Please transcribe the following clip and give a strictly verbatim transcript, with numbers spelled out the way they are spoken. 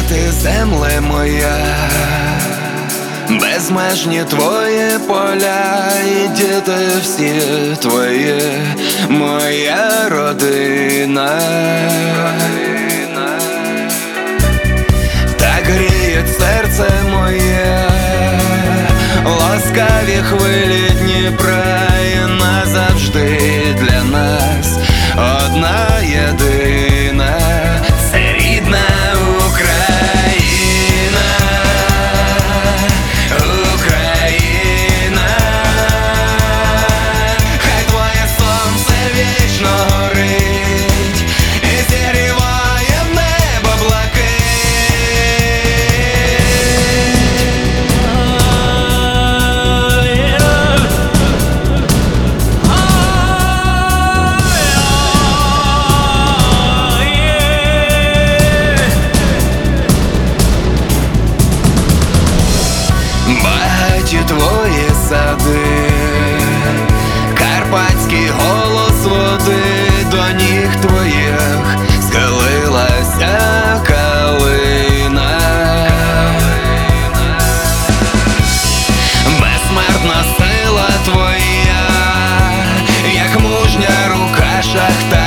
ти земле моя, безмежні твої поля, і діти всі твої, моя родина. Так гріє серце моє, ласкаві хвилі Дніпра, і назавжди для нас одна єдина. Це рідна Україна, Україна. Хай твоє сонце вічно горить і зігріває небо блакить. Багаті твої сади, карпатський голос води, до ніг твоїх схилилася калина. Безсмертна сила твоя, як мужня рука шахта.